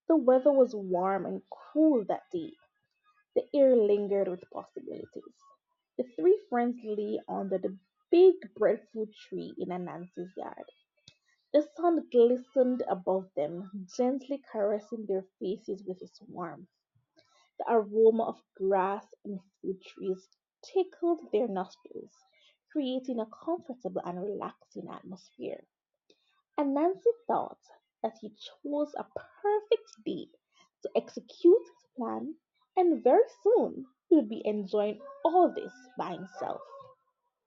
The weather was warm and cool that day. The air lingered with possibilities. The three friends lay under the big breadfruit tree in Anansi's yard. The sun glistened above them, gently caressing their faces with its warmth. The aroma of grass and fruit trees tickled their nostrils, creating a comfortable and relaxing atmosphere. And Nancy thought that he chose a perfect day to execute his plan, and very soon he would be enjoying all this by himself.